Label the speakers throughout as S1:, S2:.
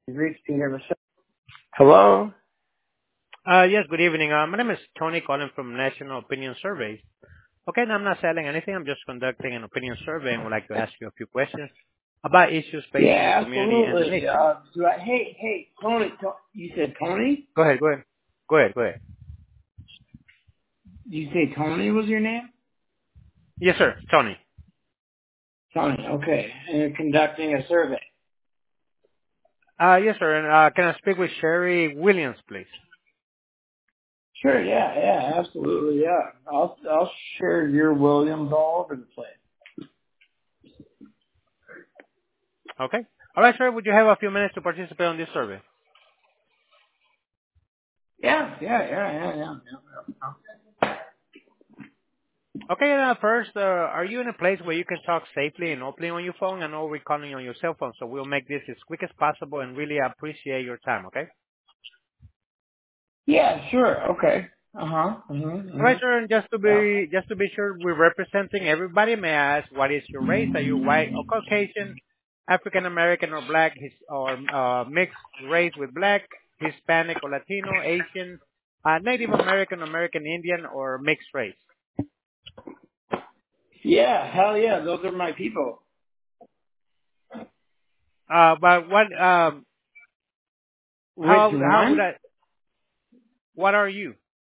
S1: You've reached Peter Michelle. Hello?
S2: Yes, good evening. My name is Tony calling from National Opinion Surveys. Okay, and I'm not selling anything. I'm just conducting an opinion survey and would like to ask you a few questions about issues facing your
S1: Yeah,
S2: community and the
S1: absolutely.
S2: nation.
S1: Hey, Tony, you said Tony?
S2: Go ahead, go ahead. Go ahead, go ahead.
S1: Did you say Tony was your name?
S2: Yes, sir, Tony.
S1: Tony, okay. And you're conducting a survey.
S2: Yes, sir, and can I speak with Sherry Williams, please?
S1: Sure, yeah, absolutely, yeah. I'll share your Williams all over the place.
S2: Okay. All right, sir, would you have a few minutes to participate on this survey?
S1: Yeah.
S2: Okay, first, are you in a place where you can talk safely and openly on your phone? I know we're calling you on your cell phone, so we'll make this as quick as possible and really appreciate your time, okay?
S1: Yeah, sure, okay.
S2: All right, sir. And just to be sure we're representing everybody, may I ask what is your race? Are you white or Caucasian, African American or black, or mixed race with black, Hispanic or Latino, Asian, Native American, American Indian, or mixed race?
S1: Yeah, hell yeah, those are my people.
S2: But
S1: Which
S2: how would
S1: one?
S2: I? What are you?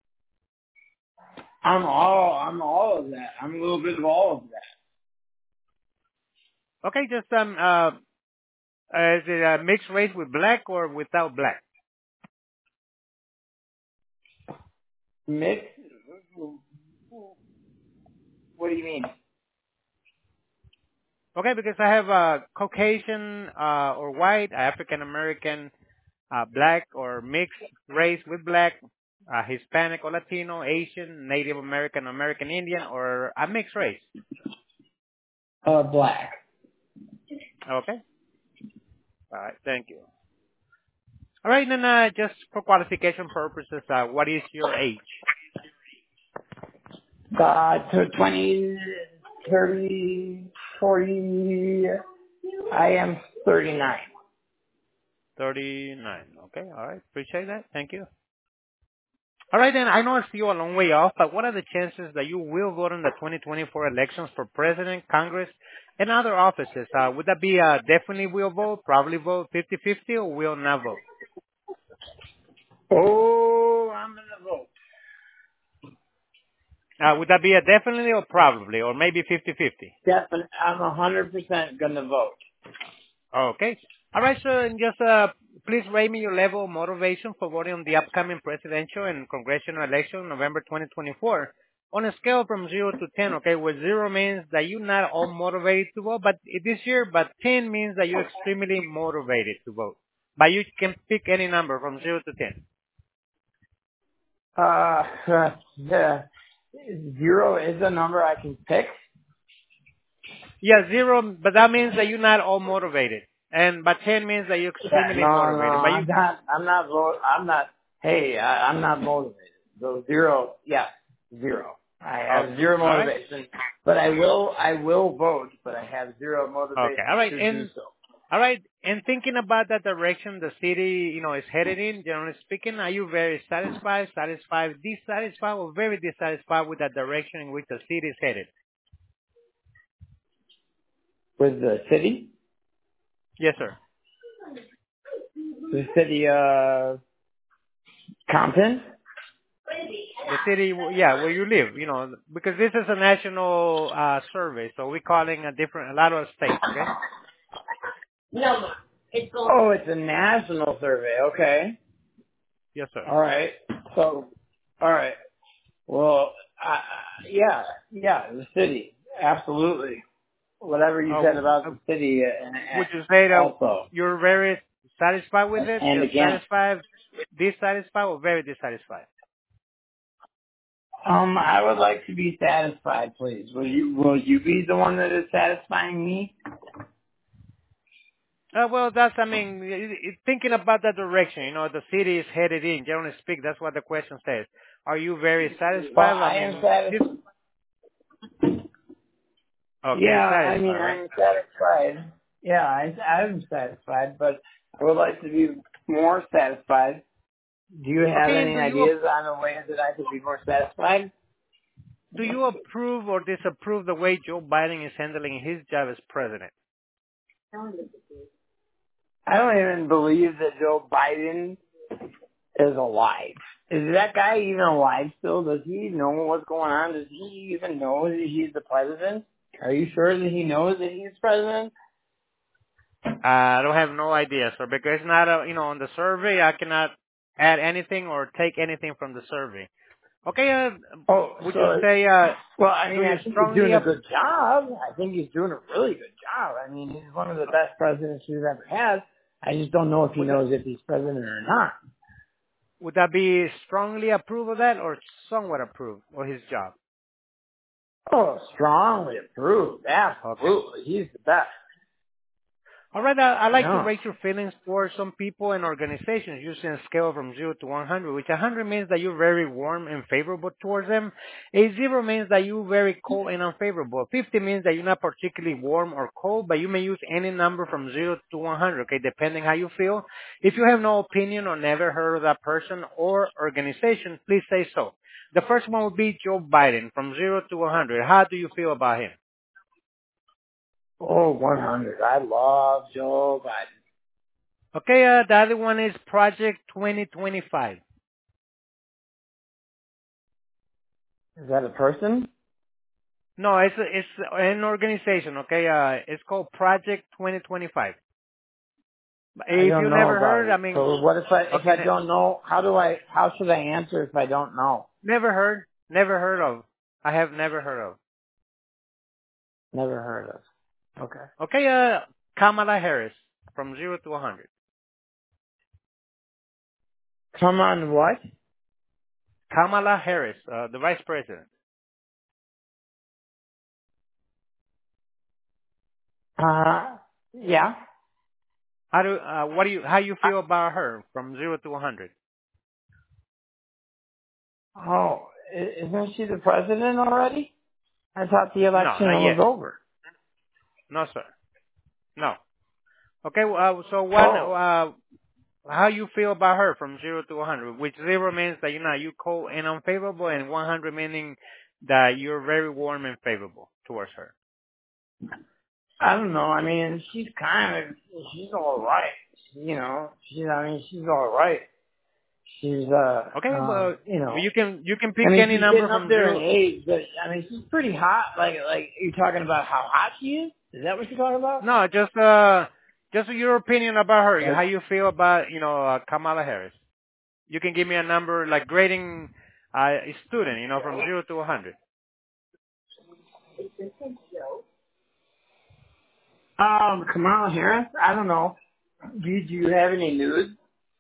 S1: I'm all of that. I'm a little bit of all of that.
S2: Okay, just is it a mixed race with black or without black?
S1: Mix? What do you mean?
S2: Okay, because I have Caucasian or white, African American, black or mixed race with black, Hispanic or Latino, Asian, Native American, American Indian, or a mixed race.
S1: Black.
S2: Okay. All right. Thank you. All right. Then, just for qualification purposes, what is your age?
S1: To 20, 30, 40. I am 39.
S2: 39. Okay. All right. Appreciate that. Thank you. All right, then. I know it's still a long way off, but what are the chances that you will vote in the 2024 elections for president, Congress, and other offices? Would that be definitely will vote, probably vote, 50-50, or will not vote?
S1: Oh, I'm gonna vote.
S2: Would that be a definitely or probably, or maybe 50-50?
S1: Definitely, I'm 100% gonna vote.
S2: Okay. All right, sir, and just please rate me your level of motivation for voting on the upcoming presidential and congressional election, November 2024, on a scale from 0 to 10, okay, where 0 means that you're not all motivated to vote but this year, but 10 means that you're extremely motivated to vote. But you can pick any number from 0 to 10.
S1: Yeah. 0 is a number I can pick.
S2: Yeah, 0, but that means that you're not all motivated. But 10 means that you're
S1: Yeah,
S2: extremely
S1: no,
S2: motivated. But you,
S1: I'm not motivated. So 0, yeah, 0. I have
S2: okay,
S1: 0
S2: all right.
S1: motivation, but I will vote, but I have 0
S2: Okay.
S1: motivation
S2: All right.
S1: to do
S2: And
S1: so.
S2: all right. And thinking about that direction the city, is headed in, generally speaking, are you very satisfied, dissatisfied, or very dissatisfied with the direction in which the city is headed?
S1: With
S2: Yes, sir.
S1: the city of Compton?
S2: The city, yeah, where you live, because this is a national survey, so we're calling a lot of states, okay?
S1: Oh, it's a national survey. Okay.
S2: Yes, sir.
S1: All right. So, all right. Well, yeah, the city. Absolutely. Whatever you said about
S2: Uh,
S1: the city,
S2: would you say that
S1: also.
S2: you're very satisfied with it,
S1: And
S2: just
S1: again,
S2: satisfied, dissatisfied, or very dissatisfied?
S1: I would like to be satisfied, please. Will you be the one that is satisfying me?
S2: Well, thinking about that direction, the city is headed in, generally speak, that's what the question says. Are you very
S1: Well,
S2: satisfied?
S1: I am
S2: This,
S1: satisfied.
S2: okay,
S1: Yeah,
S2: satisfied, right?
S1: I'm satisfied. Yeah, I'm satisfied, but I would like to be more satisfied. Do you have
S2: Okay, and
S1: any ideas on a way that I could be more satisfied?
S2: do you approve or disapprove the way Joe Biden is handling his job as president?
S1: I don't even believe that Joe Biden is alive. Is that guy even alive still? Does he know what's going on? Does he even know that he's the president? Are you sure that he knows that he's president?
S2: I don't have no idea, sir, because it's not on the survey, I cannot add anything or take anything from the survey. Okay,
S1: Oh,
S2: would you
S1: so,
S2: say,
S1: well, I
S2: do
S1: mean,
S2: you
S1: I think he's
S2: strongly
S1: doing a good job. I think he's doing a really good job. I mean, he's one of the best presidents we've ever had. I just don't know if he
S2: would that,
S1: knows if he's president or not.
S2: would that be strongly approve of that or somewhat approve of his job?
S1: Oh, strongly approved.
S2: Okay.
S1: Absolutely. He's the best.
S2: All right, I like to
S1: Yeah.
S2: rate your feelings for some people and organizations using a scale from 0 to 100, which 100 means that you're very warm and favorable towards them. A 0 means that you're very cold and unfavorable. 50 means that you're not particularly warm or cold, but you may use any number from 0 to 100, okay, depending how you feel. If you have no opinion or never heard of that person or organization, please say so. The first one would be Joe Biden from 0 to 100. How do you feel about him?
S1: Oh, 100. I love Joe Biden.
S2: Okay, the other one is Project 2025.
S1: Is that a person?
S2: No, it's an organization. Okay, it's called Project 2025.
S1: I
S2: If
S1: don't
S2: you
S1: know
S2: never
S1: about
S2: heard, I
S1: it.
S2: mean,
S1: So what if
S2: okay,
S1: I don't know? How should I answer if I don't know?
S2: never heard of. I have never heard of.
S1: Never heard of. Okay.
S2: Okay, Kamala Harris from 0 to 100.
S1: Come on, what?
S2: Kamala Harris, the Vice President.
S1: Yeah.
S2: How you feel about her from 0 to 100?
S1: Oh, isn't she the president already? I thought the
S2: No,
S1: election
S2: not
S1: was
S2: yet.
S1: over.
S2: No, sir. No. Okay, so
S1: Oh,
S2: how you feel about her from 0 to 100? Which 0 means that you cold and unfavorable, and 100 meaning that you're very warm and favorable towards her.
S1: I don't know. I mean, she's all right. She's all right. She's,
S2: Okay, well, you can
S1: I
S2: pick
S1: mean,
S2: any
S1: she's
S2: number
S1: getting up
S2: from
S1: there in
S2: 0.
S1: age, but I mean, she's pretty hot. Like you're talking about how hot she is? Is that what you're talking about?
S2: No, just your opinion about her.
S1: Like,
S2: How you feel about Kamala Harris? You can give me a number like grading a student, from 0 to 100.
S1: Kamala Harris? I don't know. Do you have any news?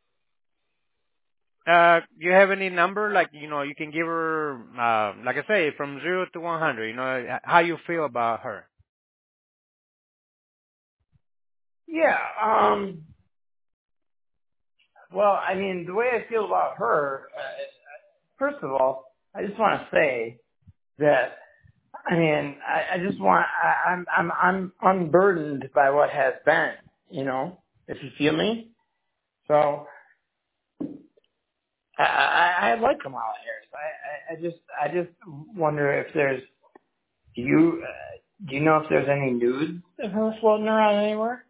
S2: You have any number like you can give her like I say from 0 to 100. How you feel about her.
S1: Yeah. Well, I mean, the way I feel about her, first of all, I just want to say that I mean, I just want I'm unburdened by what has been, if you feel me. So I like Kamala Harris. I just wonder if there's do you know if there's any nudes of her floating around anywhere?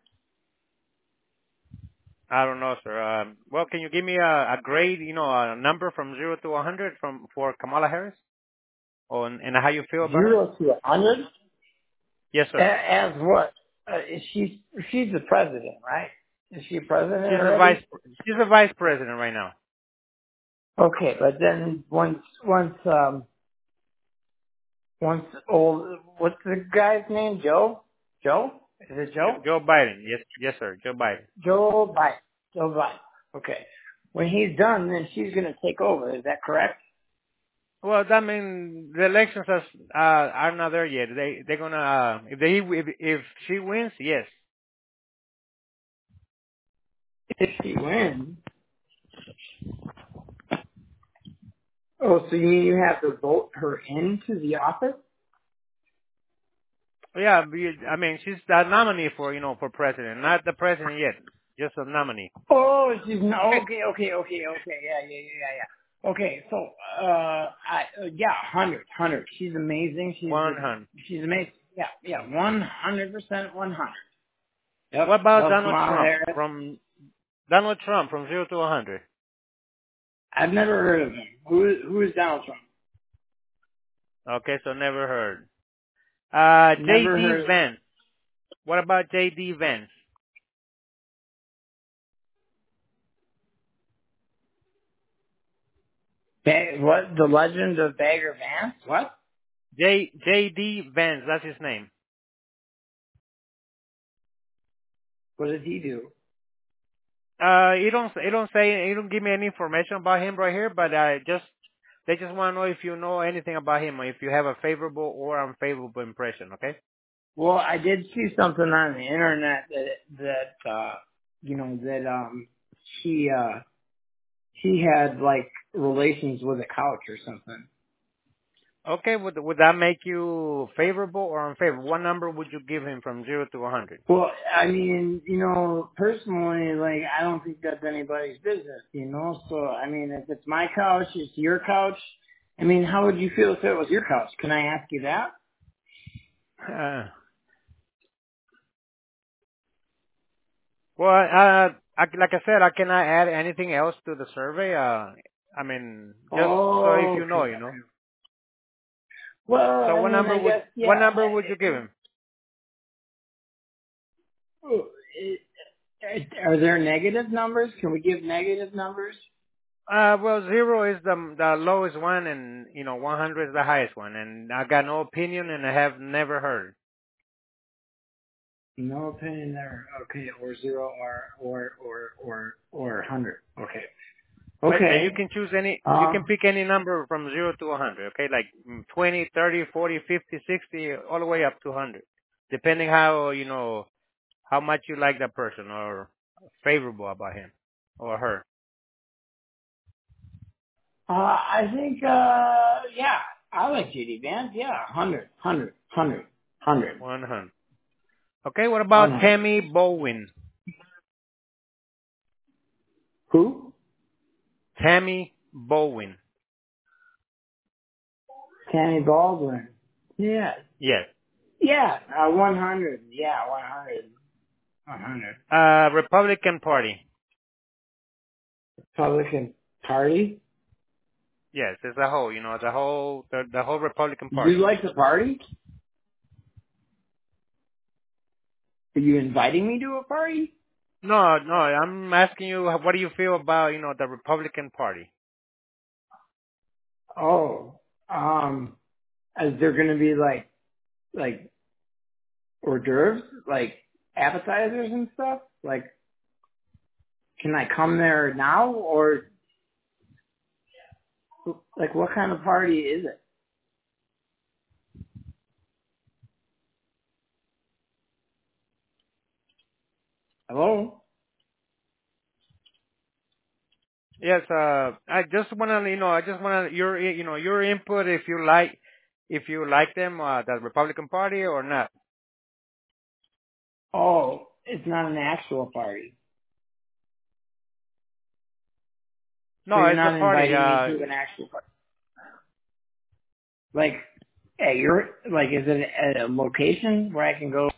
S2: I don't know, sir. Well, can you give me a grade, a number from 0 to 100 for Kamala Harris? And how you feel about her?
S1: 0 to 100?
S2: Yes, sir.
S1: As what? She's the president, right? Is she president
S2: She's a vice.
S1: already?
S2: She's a vice president right now.
S1: Okay, but then once old, what's the guy's name? Joe? Joe? Is it Joe?
S2: Joe Biden. Yes, yes, sir. Joe Biden.
S1: Joe Biden. Joe Biden. Okay. When he's done, then she's going to take over. Is that correct?
S2: Well, that means the elections are not there yet. They're gonna if she wins, yes.
S1: If she wins. Oh, so you mean you have to vote her into the office?
S2: Yeah, I mean she's the nominee for for president, not the president yet. just a nominee.
S1: Oh, she's no.
S2: Okay.
S1: Okay. Yeah. Okay, so yeah, 100. She's amazing.
S2: 100.
S1: She's amazing. Yeah, 100%, 100. Yep.
S2: What about
S1: Love
S2: Donald
S1: Kamala
S2: Trump?
S1: Harris.
S2: Donald Trump from 0 to 100.
S1: I've never heard of him. Who is Donald Trump?
S2: Okay, so never heard.
S1: Never
S2: J.D.
S1: heard.
S2: Vance. What about J.D. Vance?
S1: What? The Legend of Bagger Vance? What?
S2: J.D. Vance, that's his name.
S1: What does he do?
S2: You don't give me any information about him right here, but they just want to know if you know anything about him or if you have a favorable or unfavorable impression, okay?
S1: Well, I did see something on the internet that you know that he had like relations with a couch or something.
S2: Okay, would that make you favorable or unfavorable? What number would you give him from 0 to 100?
S1: Well, I mean, you know, personally, like, I don't think that's anybody's business, you know? So, I mean, if it's my couch, it's your couch. I mean, how would you feel if it was your couch? Can I ask you that?
S2: Well, like I said, I cannot add anything else to the survey. I mean, just so if
S1: Oh,
S2: you know,
S1: okay,
S2: you know.
S1: okay. Well,
S2: So
S1: I mean, I guess,
S2: what
S1: yeah.
S2: number would you give him?
S1: Are there negative numbers? Can we give negative numbers?
S2: Well, 0 is the lowest one, and 100 is the highest one. And I got no opinion, and I have never heard.
S1: No opinion there. Okay, or 0 or 100. Okay.
S2: Okay, and you
S1: Okay.
S2: can choose you can pick any number from 0 to 100. Okay, like 20, 30, 40, 50, 60, all the way up to 100, depending how much you like that person or favorable about him or her.
S1: I think, yeah, I like JD Vance. Yeah,
S2: 100. Okay, what about
S1: 100.
S2: Tammy Bowen?
S1: Who?
S2: Tammy Bowen.
S1: Tammy Baldwin. Yeah.
S2: Yes.
S1: Yeah, 100. Yeah, 100. 100.
S2: Republican Party.
S1: Republican Party?
S2: Yes, as a whole, the whole Republican
S1: You
S2: Party.
S1: like the party? Are you inviting me to a party?
S2: No, I'm asking you, what do you feel about, the Republican Party?
S1: Oh, is there gonna be like hors d'oeuvres, like appetizers and stuff? Like, can I come there now, or like what kind of party is it? Hello?
S2: Yes, I just want your input if you like them, the Republican Party or not.
S1: Oh, it's not an actual party. So
S2: No,
S1: you're
S2: it's a
S1: not
S2: party.
S1: inviting me to an actual party. Like, hey, is it at a location where I can go